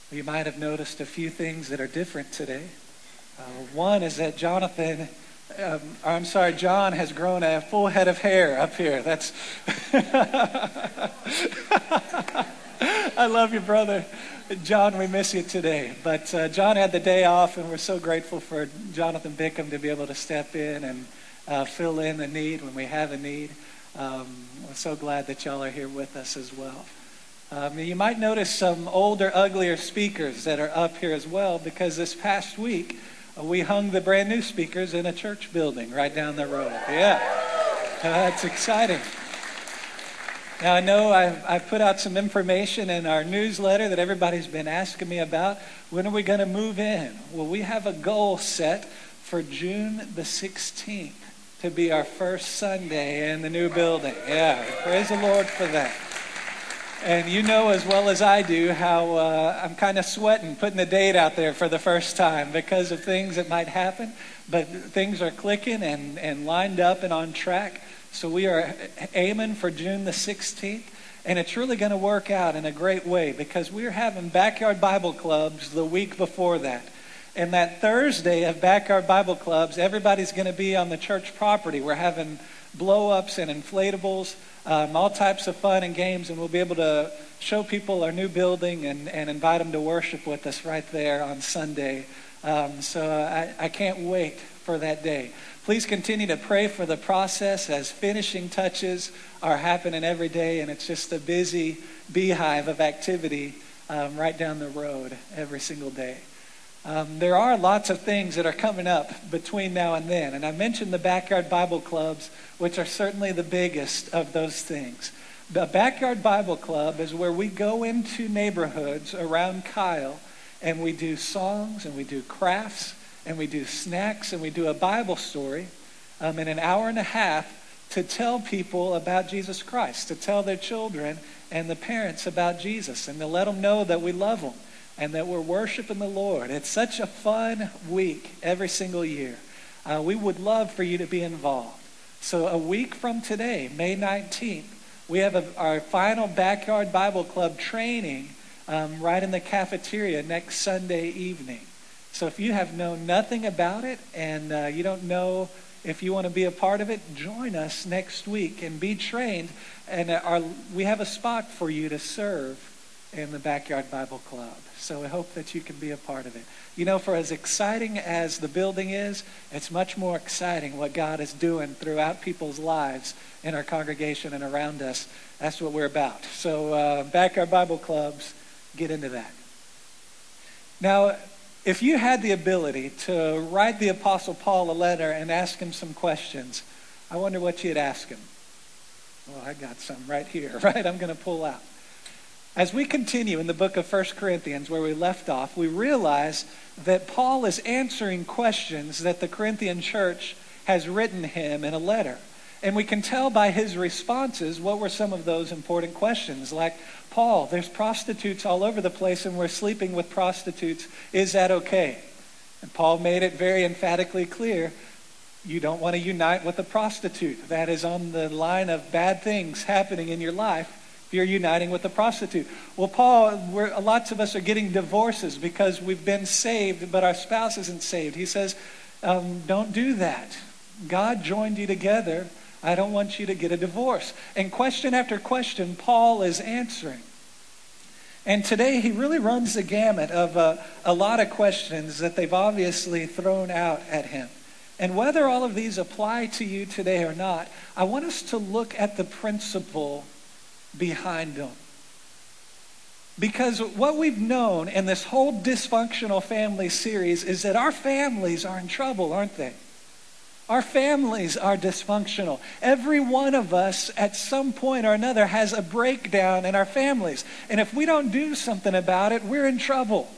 You might have noticed a few things that are different today. One is that John has grown a full head of hair up here. That's I love you, brother. John, we miss you today. But John had the day off, and we're so grateful for Jonathan Bickham to be able to step in and fill in the need when we have a need. We're so glad that y'all are here with us as well. You might notice some older, uglier speakers that are up here as well, because this past week we hung the brand new speakers in a church building right down the road. Yeah, that's exciting. Now I know I've put out some information in our newsletter that everybody's been asking me about. When are we going to move in? Well, we have a goal set for June the 16th to be our first Sunday in the new building. Yeah, praise the Lord for that. And you know as well as I do how I'm kind of sweating putting the date out there for the first time because of things that might happen. But things are clicking and lined up and on track. So we are aiming for June the 16th. And it's really going to work out in a great way because we're having backyard Bible clubs the week before that. And that Thursday of backyard Bible clubs, everybody's going to be on the church property. We're having blow-ups and inflatables, all types of fun and games, and we'll be able to show people our new building and invite them to worship with us right there on Sunday. So I can't wait for that day. Please continue to pray for the process as finishing touches are happening every day, and it's just a busy beehive of activity right down the road every single day. There are lots of things that are coming up between now and then. And I mentioned the Backyard Bible Clubs, which are certainly the biggest of those things. The Backyard Bible Club is where we go into neighborhoods around Kyle and we do songs and we do crafts and we do snacks and we do a Bible story in an hour and a half to tell people about Jesus Christ, to tell their children and the parents about Jesus and to let them know that we love them and that we're worshiping the Lord. It's such a fun week every single year. We would love for you to be involved. So a week from today, May 19th, we have our final Backyard Bible Club training right in the cafeteria next Sunday evening. So if you have known nothing about it and you don't know if you want to be a part of it, join us next week and be trained. And we have a spot for you to serve in the Backyard Bible Club. So I hope that you can be a part of it. You know, for as exciting as the building is, it's much more exciting what God is doing throughout people's lives in our congregation and around us. That's what we're about. So Backyard Bible Clubs, get into that. Now, if you had the ability to write the Apostle Paul a letter and ask him some questions, I wonder what you'd ask him. Well, I got some right here, right? I'm going to pull out. As we continue in the book of 1 Corinthians where we left off, we realize that Paul is answering questions that the Corinthian church has written him in a letter. And we can tell by his responses what were some of those important questions. Like, Paul, there's prostitutes all over the place and we're sleeping with prostitutes. Is that okay? And Paul made it very emphatically clear, you don't want to unite with a prostitute. That is on the line of bad things happening in your life. If you're uniting with a prostitute. Well, Paul, lots of us are getting divorces because we've been saved, but our spouse isn't saved. He says, don't do that. God joined you together. I don't want you to get a divorce. And question after question, Paul is answering. And today he really runs the gamut of a lot of questions that they've obviously thrown out at him. And whether all of these apply to you today or not, I want us to look at the principle behind them. Because what we've known in this whole dysfunctional family series is that our families are in trouble, aren't they? Our families are dysfunctional. Every one of us at some point or another has a breakdown in our families. And if we don't do something about it, we're in trouble.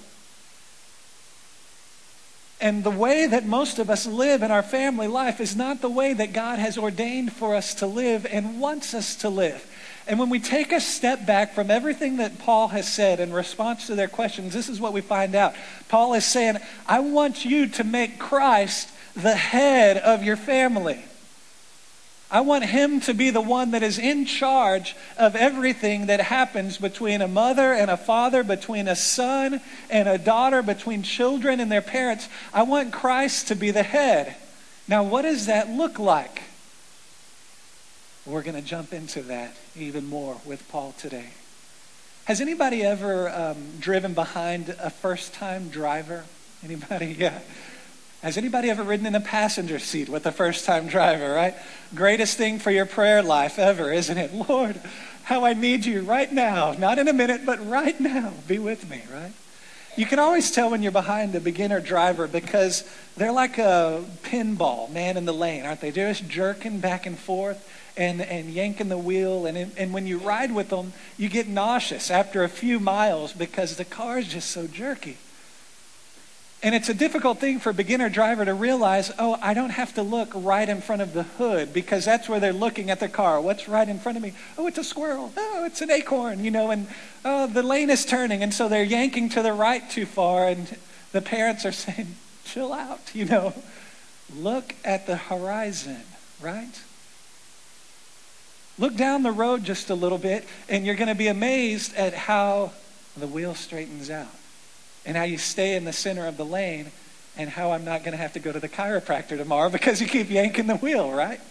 And the way that most of us live in our family life is not the way that God has ordained for us to live and wants us to live. And when we take a step back from everything that Paul has said in response to their questions, this is what we find out. Paul is saying, I want you to make Christ the head of your family. I want him to be the one that is in charge of everything that happens between a mother and a father, between a son and a daughter, between children and their parents. I want Christ to be the head. Now, what does that look like? We're going to jump into that even more with Paul today. Has anybody ever driven behind a first-time driver? Anybody? Yeah. Has anybody ever ridden in a passenger seat with a first-time driver, right? Greatest thing for your prayer life ever, isn't it? Lord, how I need you right now. Not in a minute, but right now. Be with me, right? You can always tell when you're behind a beginner driver because they're like a pinball man in the lane, aren't they? They're just jerking back and forth and yanking the wheel. And when you ride with them, you get nauseous after a few miles because the car is just so jerky. And it's a difficult thing for a beginner driver to realize, oh, I don't have to look right in front of the hood because that's where they're looking at the car. What's right in front of me? Oh, it's a squirrel. Oh, it's an acorn, and oh, the lane is turning. And so they're yanking to the right too far. And the parents are saying, chill out, Look at the horizon, right? Look down the road just a little bit and you're going to be amazed at how the wheel straightens out. And how you stay in the center of the lane, and how I'm not going to have to go to the chiropractor tomorrow because you keep yanking the wheel, right?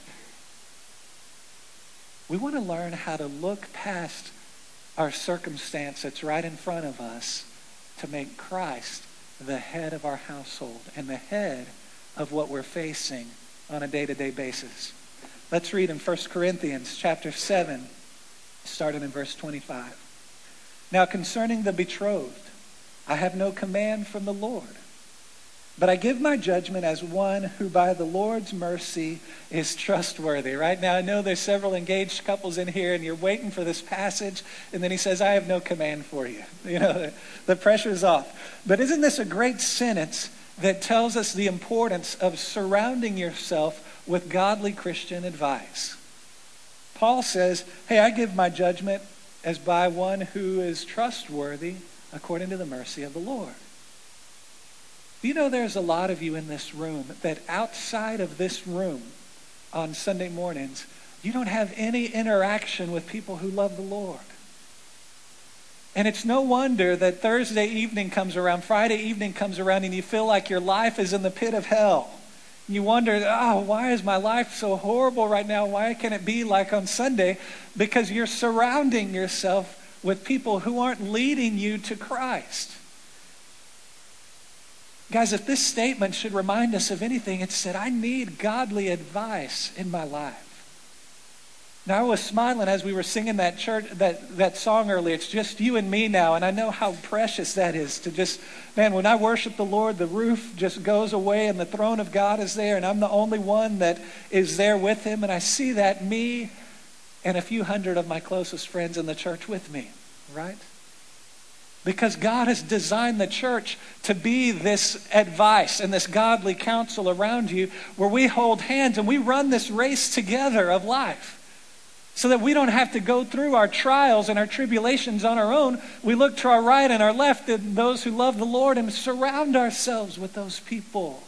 We want to learn how to look past our circumstance that's right in front of us to make Christ the head of our household and the head of what we're facing on a day-to-day basis. Let's read in 1 Corinthians chapter 7, starting in verse 25. Now concerning the betrothed, I have no command from the Lord, but I give my judgment as one who by the Lord's mercy is trustworthy. Right now, I know there's several engaged couples in here and you're waiting for this passage. And then he says, I have no command for you. The pressure's off. But isn't this a great sentence that tells us the importance of surrounding yourself with godly Christian advice? Paul says, hey, I give my judgment as by one who is trustworthy according to the mercy of the Lord. There's a lot of you in this room that outside of this room on Sunday mornings, you don't have any interaction with people who love the Lord. And it's no wonder that Thursday evening comes around, Friday evening comes around, and you feel like your life is in the pit of hell. You wonder, why is my life so horrible right now? Why can't it be like on Sunday? Because you're surrounding yourself with people who aren't leading you to Christ. Guys, if this statement should remind us of anything, it's that I need godly advice in my life. Now, I was smiling as we were singing that song earlier. It's just you and me now, and I know how precious that is to just, when I worship the Lord, the roof just goes away and the throne of God is there, and I'm the only one that is there with him, and I see that me and a few hundred of my closest friends in the church with me, right? Because God has designed the church to be this advice and this godly counsel around you where we hold hands and we run this race together of life so that we don't have to go through our trials and our tribulations on our own. We look to our right and our left and those who love the Lord and surround ourselves with those people.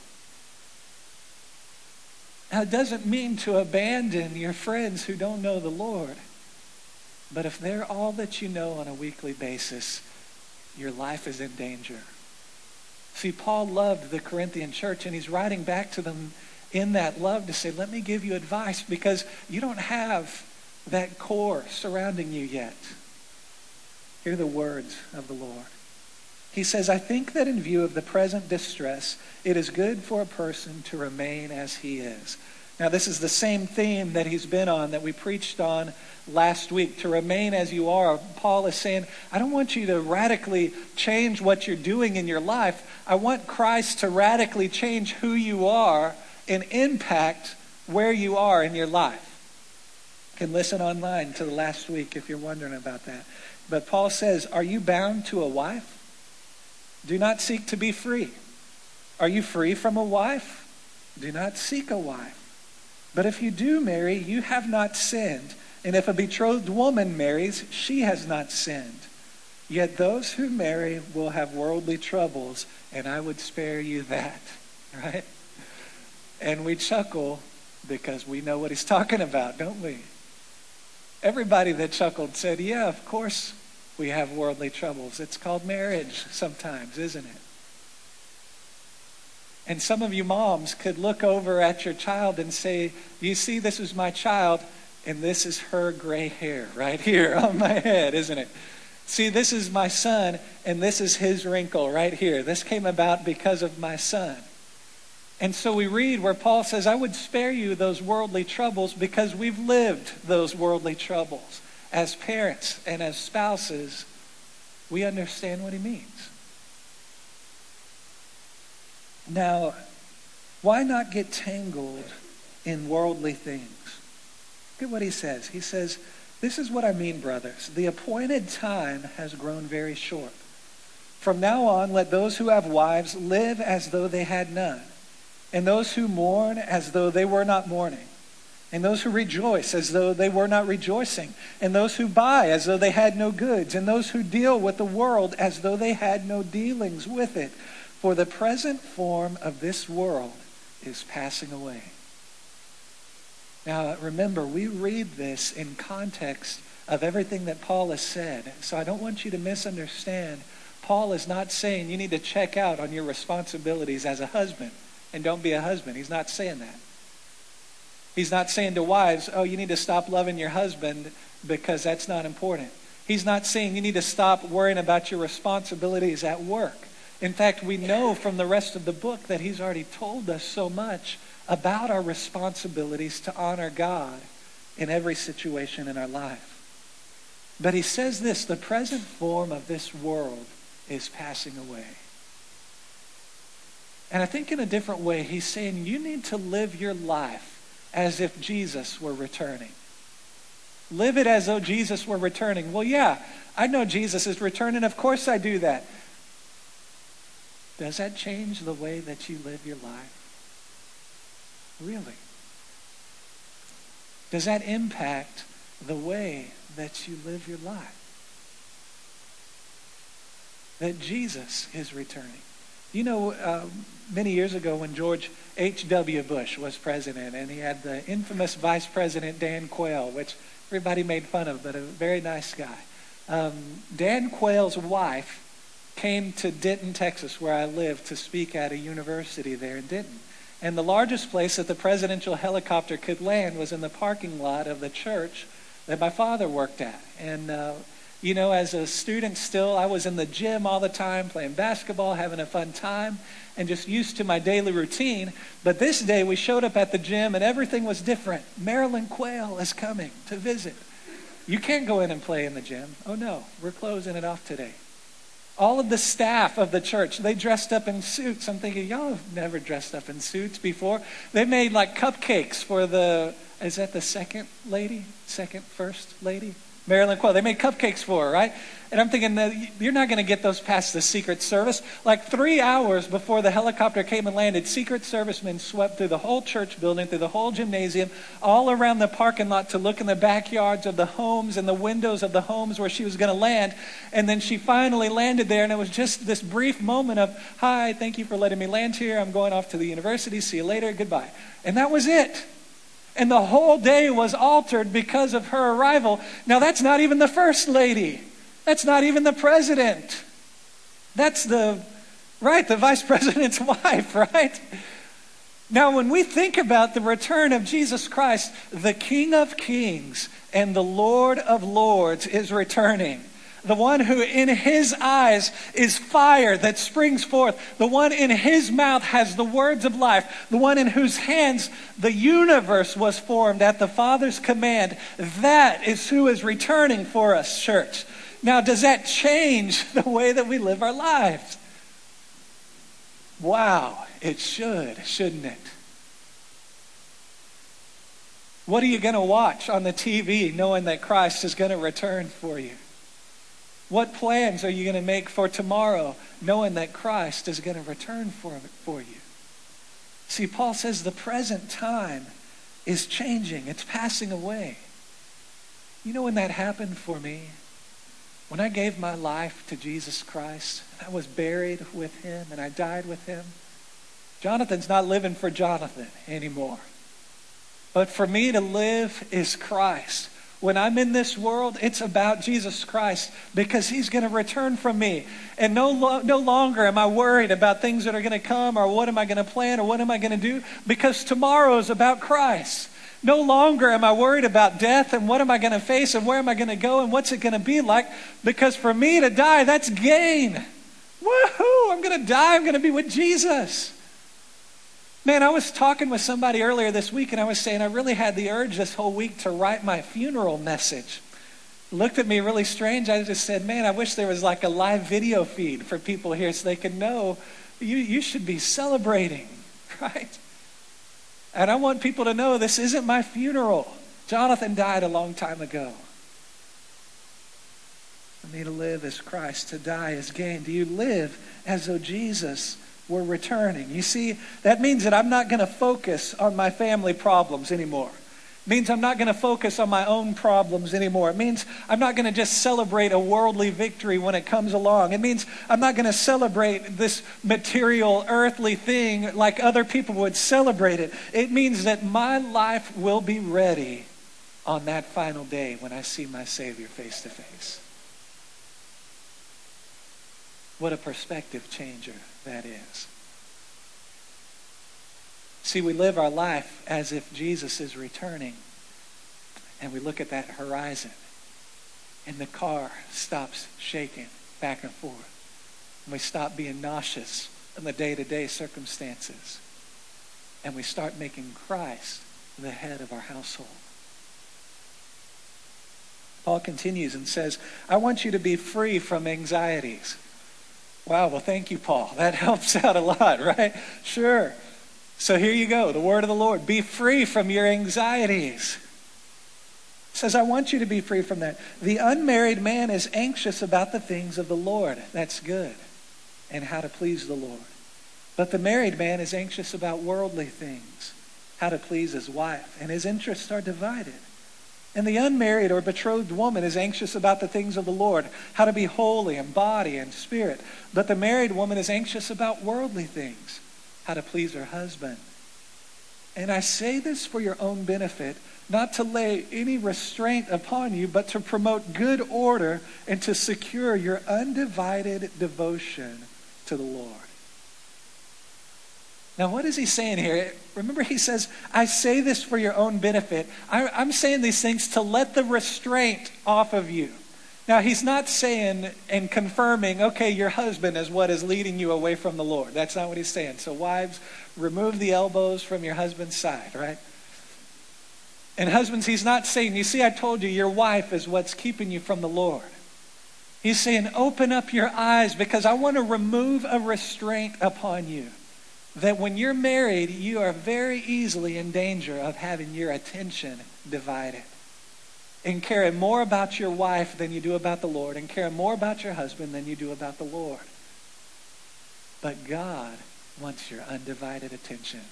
Now, it doesn't mean to abandon your friends who don't know the Lord. But if they're all that you know on a weekly basis, your life is in danger. See, Paul loved the Corinthian church, and he's writing back to them in that love to say, let me give you advice because you don't have that core surrounding you yet. Hear the words of the Lord. He says, I think that in view of the present distress, it is good for a person to remain as he is. Now, this is the same theme that he's been on, that we preached on last week, to remain as you are. Paul is saying, I don't want you to radically change what you're doing in your life. I want Christ to radically change who you are and impact where you are in your life. You can listen online to the last week if you're wondering about that. But Paul says, are you bound to a wife? Do not seek to be free. Are you free from a wife? Do not seek a wife. But if you do marry, you have not sinned. And if a betrothed woman marries, she has not sinned. Yet those who marry will have worldly troubles, and I would spare you that. Right? And we chuckle because we know what he's talking about, don't we? Everybody that chuckled said, yeah, of course we have worldly troubles. It's called marriage sometimes, isn't it? And some of you moms could look over at your child and say, you see, this is my child, and this is her gray hair right here on my head, isn't it? See, this is my son, and this is his wrinkle right here. This came about because of my son. And so we read where Paul says, I would spare you those worldly troubles because we've lived those worldly troubles. As parents and as spouses, we understand what he means. Now, why not get tangled in worldly things? Look at what he says. He says, this is what I mean, brothers. The appointed time has grown very short. From now on, let those who have wives live as though they had none, and those who mourn as though they were not mourning, and those who rejoice as though they were not rejoicing, and those who buy as though they had no goods, and those who deal with the world as though they had no dealings with it. For the present form of this world is passing away. Now, remember, we read this in context of everything that Paul has said. So I don't want you to misunderstand. Paul is not saying you need to check out on your responsibilities as a husband and don't be a husband. He's not saying that. He's not saying to wives, oh, you need to stop loving your husband because that's not important. He's not saying you need to stop worrying about your responsibilities at work. In fact, we know from the rest of the book that he's already told us so much about our responsibilities to honor God in every situation in our life. But he says this, the present form of this world is passing away. And I think in a different way, he's saying you need to live your life as if Jesus were returning. Live it as though Jesus were returning. Well, yeah, I know Jesus is returning. Of course I do that. Does that change the way that you live your life? Really? Does that impact the way that you live your life? That Jesus is returning. You know, many years ago when George H.W. Bush was president, and he had the infamous Vice President Dan Quayle, which everybody made fun of, but a very nice guy. Dan Quayle's wife came to Denton, Texas, where I live, to speak at a university there in Denton. And the largest place that the presidential helicopter could land was in the parking lot of the church that my father worked at. And, you know, as a student still, I was in the gym all the time, playing basketball, having a fun time, and just used to my daily routine. But this day we showed up at the gym and everything was different. Marilyn Quayle is coming to visit. You can't go in and play in the gym. Oh no, we're closing it off today. All of the staff of the church, they dressed up in suits. I'm thinking, y'all have never dressed up in suits before. They made like cupcakes for is that the first lady? Marilyn Quayle. They made cupcakes for her, right? And I'm thinking that you're not going to get those past the Secret Service. Like 3 hours before the helicopter came and landed, Secret Servicemen swept through the whole church building, through the whole gymnasium, all around the parking lot to look in the backyards of the homes and the windows of the homes where she was going to land. And then she finally landed there, and it was just this brief moment of, hi, thank you for letting me land here. I'm going off to the university. See you later. Goodbye. And that was it. And the whole day was altered because of her arrival. Now, that's not even the first lady. That's not even the president. That's the vice president's wife, right? Now, when we think about the return of Jesus Christ, the King of Kings and the Lord of Lords is returning. The one who in his eyes is fire that springs forth. The one in his mouth has the words of life. The one in whose hands the universe was formed at the Father's command. That is who is returning for us, church. Now, does that change the way that we live our lives? Wow, it should, shouldn't it? What are you going to watch on the TV knowing that Christ is going to return for you? What plans are you going to make for tomorrow knowing that Christ is going to return for you? See, Paul says the present time is changing. It's passing away. You know when that happened for me? When I gave my life to Jesus Christ, and I was buried with him and I died with him, Jonathan's not living for Jonathan anymore. But for me to live is Christ. When I'm in this world, it's about Jesus Christ because he's going to return from me. And no longer am I worried about things that are going to come or what am I going to plan or what am I going to do, because tomorrow is about Christ. No longer am I worried about death and what am I going to face and where am I going to go and what's it going to be like, because for me to die, that's gain. Woohoo! I'm going to die. I'm going to be with Jesus. Man, I was talking with somebody earlier this week and I was saying I really had the urge this whole week to write my funeral message. Looked at me really strange. I just said, man, I wish there was like a live video feed for people here so they could know you should be celebrating, right? And I want people to know this isn't my funeral. Jonathan died a long time ago. For me to live is Christ, to die is gain. Do you live as though Jesus were returning? You see, that means that I'm not going to focus on my family problems anymore. It means I'm not going to focus on my own problems anymore. It means I'm not going to just celebrate a worldly victory when it comes along. It means I'm not going to celebrate this material, earthly thing like other people would celebrate it. It means that my life will be ready on that final day when I see my Savior face to face. What a perspective changer that is. See, we live our life as if Jesus is returning. And we look at that horizon. And the car stops shaking back and forth. And we stop being nauseous in the day-to-day circumstances. And we start making Christ the head of our household. Paul continues and says, I want you to be free from anxieties. Wow, well, thank you, Paul. That helps out a lot, right? Sure. So here you go, the word of the Lord. Be free from your anxieties. It says, I want you to be free from that. The unmarried man is anxious about the things of the Lord. That's good. And how to please the Lord. But the married man is anxious about worldly things, how to please his wife. And his interests are divided. And the unmarried or betrothed woman is anxious about the things of the Lord, how to be holy in body and spirit. But the married woman is anxious about worldly things, how to please her husband. And I say this for your own benefit, not to lay any restraint upon you, but to promote good order and to secure your undivided devotion to the Lord. Now, what is he saying here? Remember, he says, I say this for your own benefit. I'm saying these things to let the restraint off of you. Now, he's not saying and confirming, okay, your husband is what is leading you away from the Lord. That's not what he's saying. So wives, remove the elbows from your husband's side, right? And husbands, he's not saying, you see, I told you, your wife is what's keeping you from the Lord. He's saying, open up your eyes because I want to remove a restraint upon you. That when you're married, you are very easily in danger of having your attention divided. And caring more about your wife than you do about the Lord. And caring more about your husband than you do about the Lord. But God wants your undivided attention.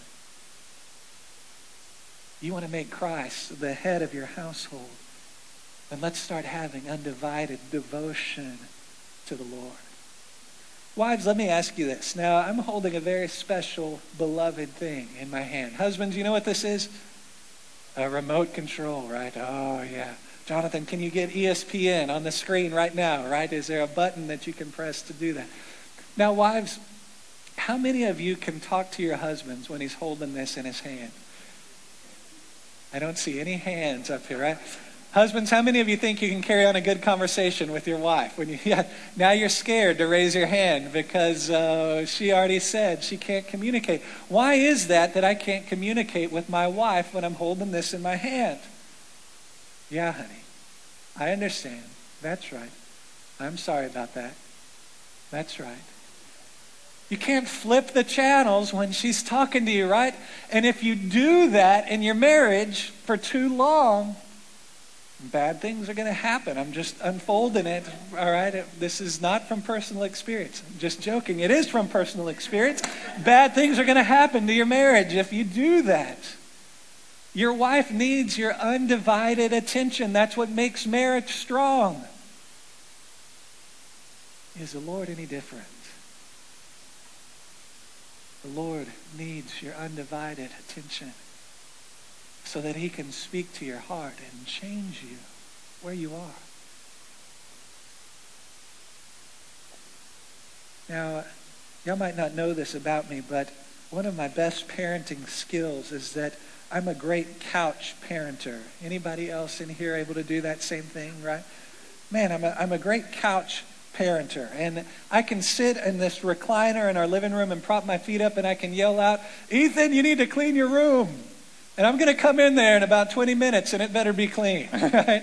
You want to make Christ the head of your household. Then let's start having undivided devotion to the Lord. Wives, let me ask you this. Now, I'm holding a very special, beloved thing in my hand. Husbands, you know what this is? A remote control, right? Oh, yeah. Jonathan, can you get ESPN on the screen right now, right? Is there a button that you can press to do that? Now, wives, how many of you can talk to your husbands when he's holding this in his hand? I don't see any hands up here, right? Husbands, how many of you think you can carry on a good conversation with your wife? Now you're scared to raise your hand because she already said she can't communicate. Why is that I can't communicate with my wife when I'm holding this in my hand? Yeah, honey, I understand. That's right. I'm sorry about that. That's right. You can't flip the channels when she's talking to you, right? And if you do that in your marriage for too long, bad things are going to happen. I'm just unfolding it, all right? This is not from personal experience. I'm just joking. It is from personal experience. Bad things are going to happen to your marriage if you do that. Your wife needs your undivided attention. That's what makes marriage strong. Is the Lord any different? The Lord needs your undivided attention. so that he can speak to your heart and change you where you are. Now, y'all might not know this about me, but one of my best parenting skills is that I'm a great couch parenter. Anybody else in here able to do that same thing, right? Man, I'm a great couch parenter. And I can sit in this recliner in our living room and prop my feet up and I can yell out, "Ethan, you need to clean your room." And I'm going to come in there in about 20 minutes and it better be clean, right?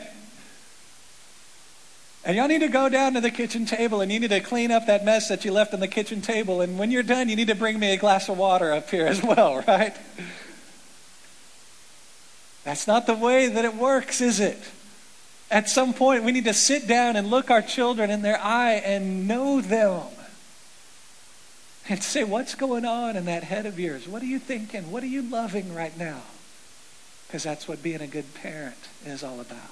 And y'all need to go down to the kitchen table and you need to clean up that mess that you left on the kitchen table. And when you're done, you need to bring me a glass of water up here as well, right? That's not the way that it works, is it? At some point, we need to sit down and look our children in their eye and know them. And say, what's going on in that head of yours? What are you thinking? What are you loving right now? Because that's what being a good parent is all about.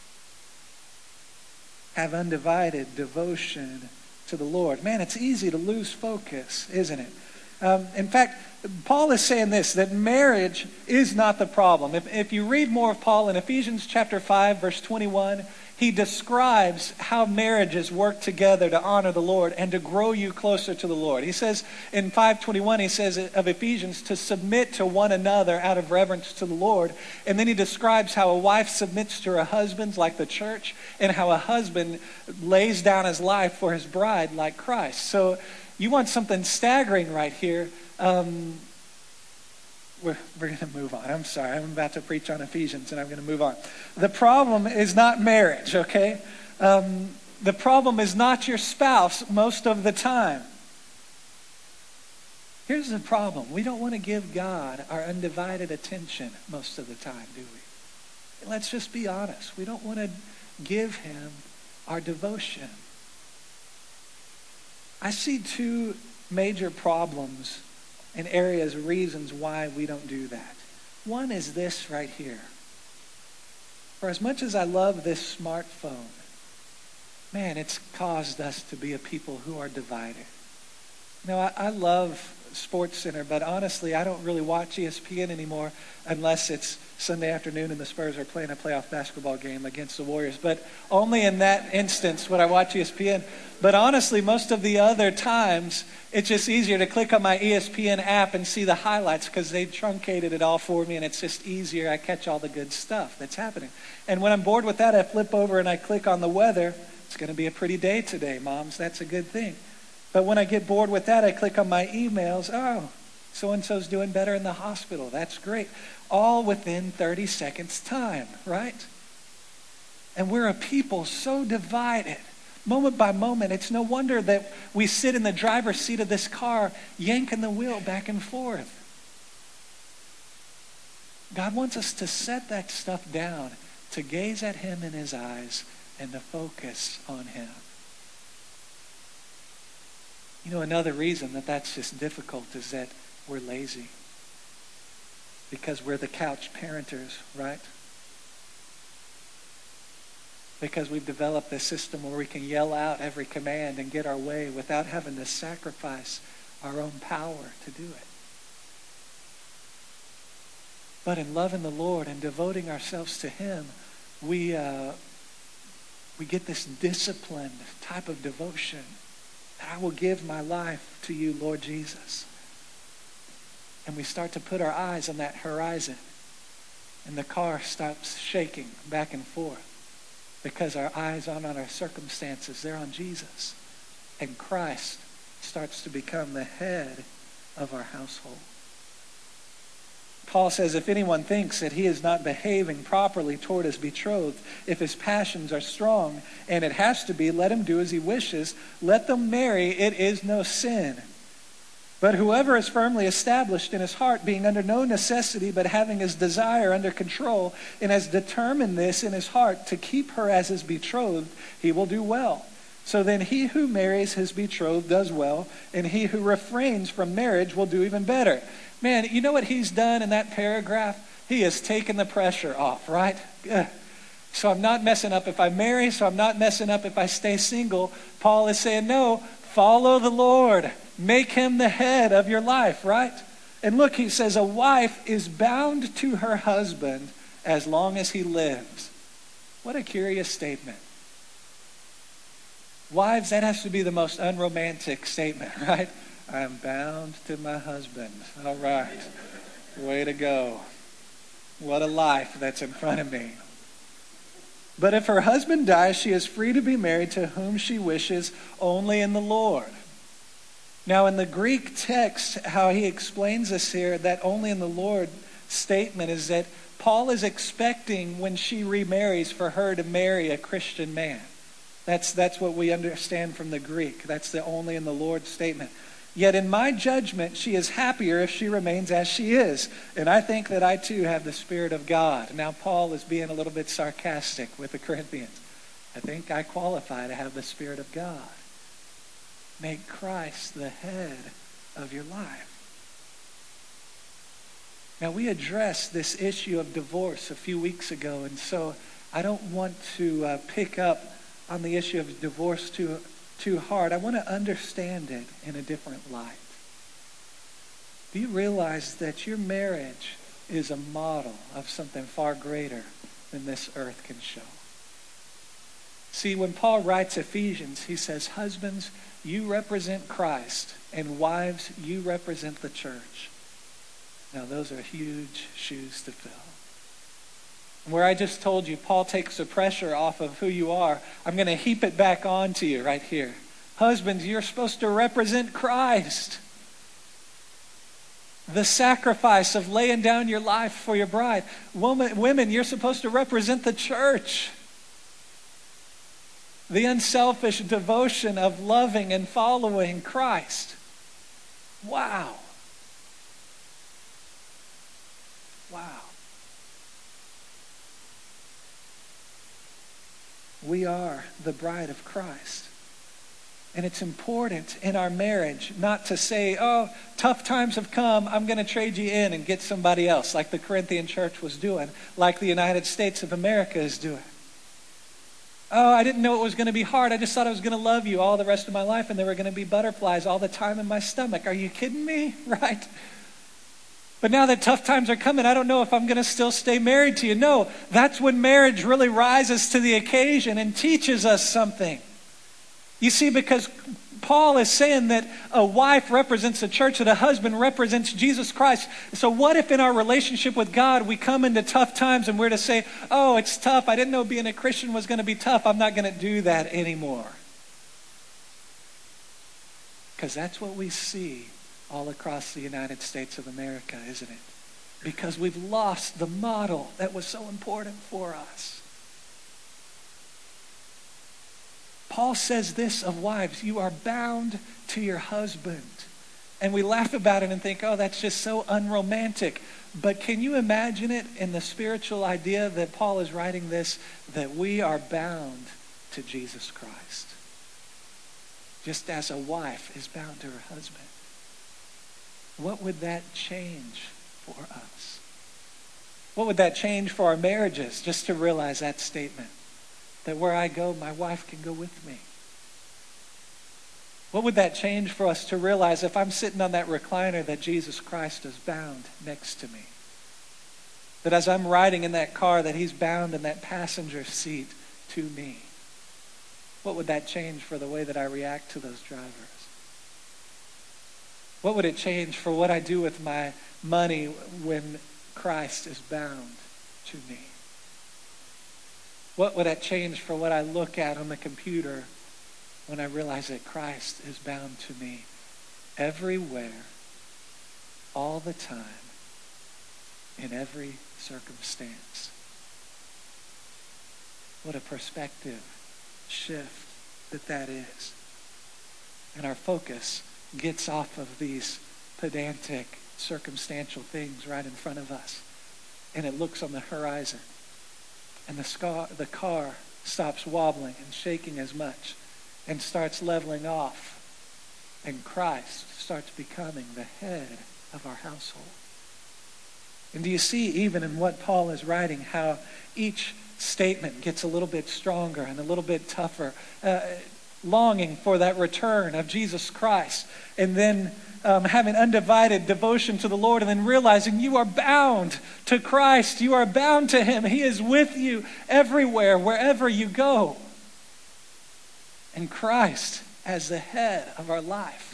Have undivided devotion to the Lord. Man, it's easy to lose focus, isn't it? In fact, Paul is saying this, that marriage is not the problem. If you read more of Paul in Ephesians chapter 5, verse 21, he describes how marriages work together to honor the Lord and to grow you closer to the Lord. He says in 5:21, he says of Ephesians, to submit to one another out of reverence to the Lord. And then he describes how a wife submits to her husband like the church, and how a husband lays down his life for his bride like Christ. So you want something staggering right here. We're going to move on. I'm sorry. I'm about to preach on Ephesians and I'm going to move on. The problem is not marriage, okay? The problem is not your spouse most of the time. Here's the problem. We don't want to give God our undivided attention most of the time, do we? Let's just be honest. We don't want to give him our devotion. I see two major problems and areas, reasons why we don't do that. One is this right here. For as much as I love this smartphone, man, it's caused us to be a people who are divided. You know, I love SportsCenter, but honestly, I don't really watch ESPN anymore unless it's Sunday afternoon and the Spurs are playing a playoff basketball game against the Warriors. But only in that instance would I watch ESPN. But honestly, most of the other times, it's just easier to click on my ESPN app and see the highlights because they truncated it all for me and it's just easier. I catch all the good stuff that's happening. And when I'm bored with that, I flip over and I click on the weather. It's going to be a pretty day today, moms. That's a good thing. But when I get bored with that, I click on my emails. Oh, so-and-so's doing better in the hospital. That's great. All within 30 seconds time, right? And we're a people so divided. Moment by moment, it's no wonder that we sit in the driver's seat of this car, yanking the wheel back and forth. God wants us to set that stuff down, to gaze at him in his eyes, and to focus on him. You know, another reason that that's just difficult is that we're lazy. Because we're the couch parenters, right? Because we've developed this system where we can yell out every command and get our way without having to sacrifice our own power to do it. But in loving the Lord and devoting ourselves to him, we get this disciplined type of devotion. I will give my life to you, Lord Jesus. And we start to put our eyes on that horizon. And the car stops shaking back and forth because our eyes aren't on our circumstances. They're on Jesus. And Christ starts to become the head of our household. Paul says, if anyone thinks that he is not behaving properly toward his betrothed, if his passions are strong, and it has to be, let him do as he wishes. Let them marry. It is no sin. But whoever is firmly established in his heart, being under no necessity, but having his desire under control, and has determined this in his heart to keep her as his betrothed, he will do well. So then he who marries his betrothed does well, and he who refrains from marriage will do even better. Man, you know what he's done in that paragraph? He has taken the pressure off, right? So I'm not messing up if I marry, so I'm not messing up if I stay single. Paul is saying, no, follow the Lord. Make him the head of your life, right? And look, he says, a wife is bound to her husband as long as he lives. What a curious statement. Wives, that has to be the most unromantic statement, right? I'm bound to my husband. All right. Way to go. What a life that's in front of me. But if her husband dies, she is free to be married to whom she wishes, only in the Lord. Now, in the Greek text, how he explains this here, that only in the Lord statement is that Paul is expecting when she remarries for her to marry a Christian man. That's what we understand from the Greek. That's the only in the Lord statement. Yet in my judgment, she is happier if she remains as she is. And I think that I too have the Spirit of God. Now, Paul is being a little bit sarcastic with the Corinthians. I think I qualify to have the Spirit of God. Make Christ the head of your life. Now, we addressed this issue of divorce a few weeks ago, and so I don't want to pick up on the issue of divorce too hard. I want to understand it in a different light. Do you realize that your marriage is a model of something far greater than this earth can show? See, when Paul writes Ephesians, he says, husbands, you represent Christ, and wives, you represent the church. Now, those are huge shoes to fill. Where I just told you, Paul takes the pressure off of who you are. I'm going to heap it back onto you right here. Husbands, you're supposed to represent Christ. The sacrifice of laying down your life for your bride. Women, you're supposed to represent the church. The unselfish devotion of loving and following Christ. Wow. Wow. We are the bride of Christ. And it's important in our marriage not to say, oh, tough times have come, I'm going to trade you in and get somebody else, like the Corinthian church was doing, like the United States of America is doing. Oh, I didn't know it was going to be hard. I just thought I was going to love you all the rest of my life and there were going to be butterflies all the time in my stomach. Are you kidding me? Right? But now that tough times are coming, I don't know if I'm going to still stay married to you. No, that's when marriage really rises to the occasion and teaches us something. You see, because Paul is saying that a wife represents the church, that a husband represents Jesus Christ. So what if in our relationship with God, we come into tough times and we're to say, oh, it's tough. I didn't know being a Christian was going to be tough. I'm not going to do that anymore. Because that's what we see all across the United States of America, isn't it? Because we've lost the model that was so important for us. Paul says this of wives, you are bound to your husband. And we laugh about it and think, oh, that's just so unromantic. But can you imagine it in the spiritual idea that Paul is writing this, that we are bound to Jesus Christ, just as a wife is bound to her husband? What would that change for us? What would that change for our marriages, just to realize that statement? That where I go, my wife can go with me. What would that change for us to realize if I'm sitting on that recliner that Jesus Christ is bound next to me? That as I'm riding in that car that he's bound in that passenger seat to me? What would that change for the way that I react to those drivers? What would it change for what I do with my money when Christ is bound to me? What would that change for what I look at on the computer when I realize that Christ is bound to me everywhere, all the time, in every circumstance? What a perspective shift that is. And our focus gets off of these pedantic, circumstantial things right in front of us. And it looks on the horizon. And the car stops wobbling and shaking as much and starts leveling off. And Christ starts becoming the head of our household. And do you see, even in what Paul is writing, how each statement gets a little bit stronger and a little bit tougher? longing for that return of Jesus Christ, and then having undivided devotion to the Lord, and then realizing you are bound to Christ. You are bound to Him. He is with you everywhere, wherever you go. And Christ as the head of our life.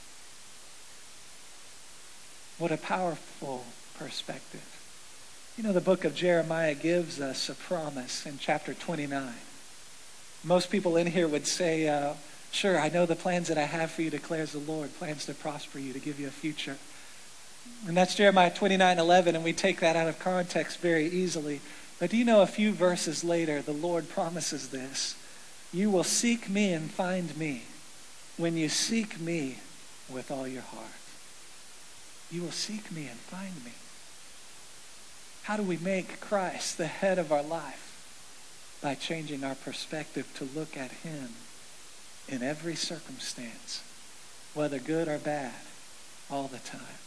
What a powerful perspective. You know, the book of Jeremiah gives us a promise in chapter 29. Most people in here would say, sure, I know the plans that I have for you, declares the Lord, plans to prosper you, to give you a future. And that's Jeremiah 29:11, and we take that out of context very easily. But do you know a few verses later, the Lord promises this: you will seek me and find me when you seek me with all your heart. You will seek me and find me. How do we make Christ the head of our life? By changing our perspective to look at Him in every circumstance, whether good or bad, all the time.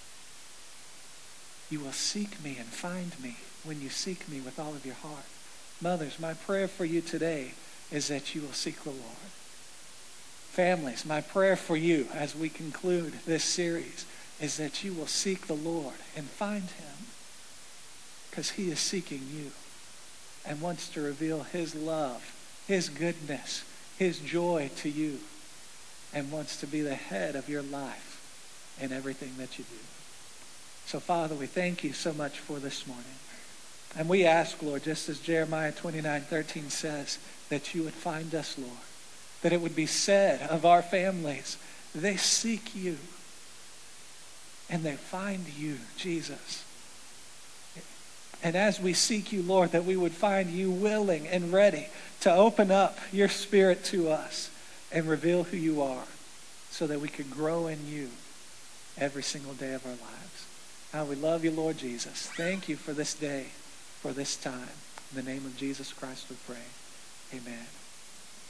You will seek me and find me when you seek me with all of your heart. Mothers, my prayer for you today is that you will seek the Lord. Families, my prayer for you as we conclude this series is that you will seek the Lord and find Him, because He is seeking you and wants to reveal His love, His goodness, His joy to you, and wants to be the head of your life in everything that you do. So, Father, we thank you so much for this morning. And we ask, Lord, just as Jeremiah 29:13 says, that you would find us, Lord. That it would be said of our families, they seek you and they find you, Jesus. And as we seek you, Lord, that we would find you willing and ready to open up your Spirit to us and reveal who you are, so that we could grow in you every single day of our lives. How we love you, Lord Jesus. Thank you for this day, for this time. In the name of Jesus Christ we pray. Amen.